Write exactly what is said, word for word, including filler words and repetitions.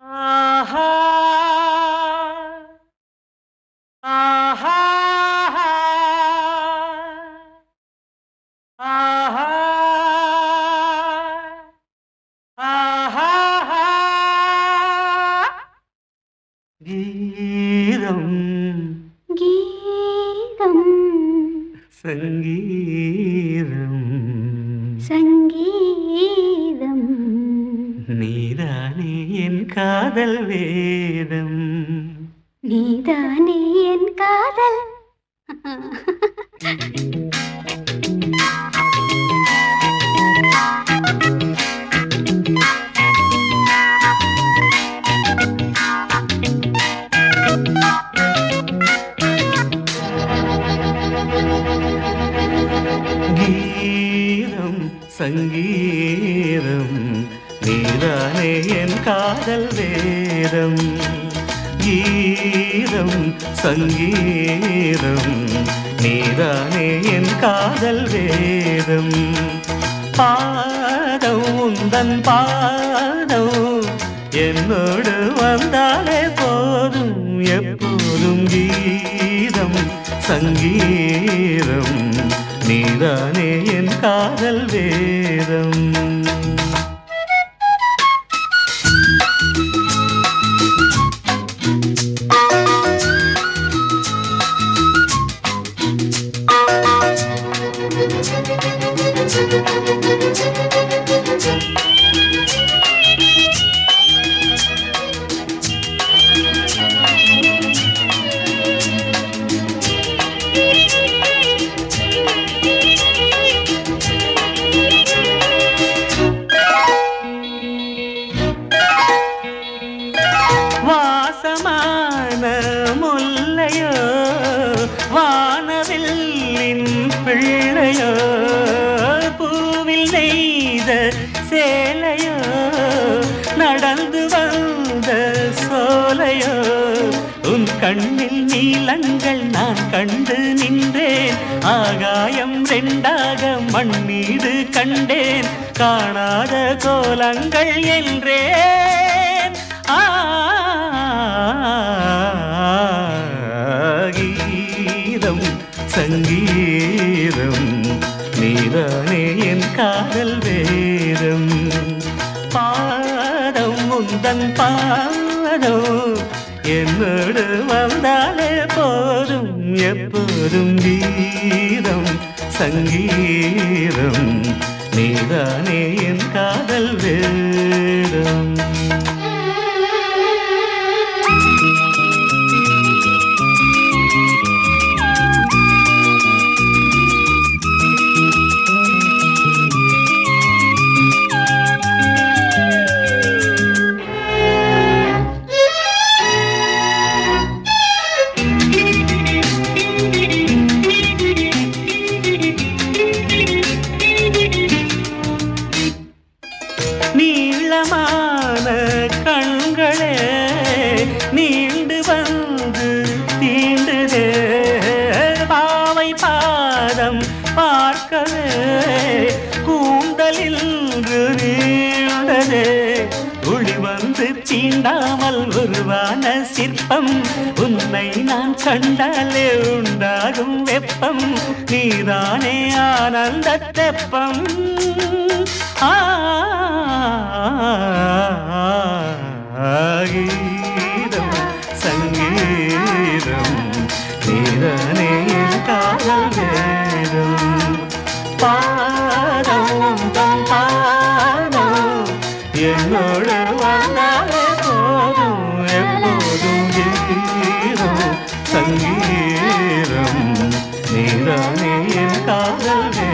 ஆஹா ஆஹா ஆஹா ஆஹா கீதம் கீதம் சங்கீதம் சங்கீதம் நீதானே என் காதல் வேதம் நீதானே என் காதல் கீதம் சங்கீதம் நீதானே என் காதல் வேதம் கீதம் சங்கீதம் நீதானே என் காதல் வேதம் பாதம் உந்தன் பாதம் என்னோடு வந்தாலே போதும் எப்போதும் கீதம் சங்கீதம் நீதானே என் காதல் வேதம் வாசமான முல்லையோ வானவில்லின் பிள்ளையோ பூவில் நெய்த சேலையோ நடந்து வந்த சோலையோ உன் கண்ணில் நீலங்கள் நான் கண்டு நின்றேன் ஆகாயம் ரெண்டாக மண் மீது கண்டேன் காணாத கோலங்கள் என்றேன் ஆ கீதம் சங்கீதம் நீதானே என் காதல் வேதம் பாதம் முந்தன் பாதம் என்னோடு வந்தாலே போதும் எப்போதும் கீதம் சங்கீதம் நீதானே என் காதல் வேதம் நீளமான கண்களே நீண்டு வந்து தீண்டுதே பாவை பாதம் பார்க்கவே கூந்தலில் நீண்டதே ஒளி வந்து தீண்டாமல் உருவான சிற்பம் உன்னை நான் கண்டாலே உண்டாகும் வெப்பம் நீதானே ஆனந்த தெப்பம் ஆ கீதம் சங்கீதம் நீதானே என் காதல் வேதம் பாதம் தம் பாதம் என்னோடு வந்தாலே போதும் எப்போதும் கீதம் சங்கீதம் நீதானே என் காதல்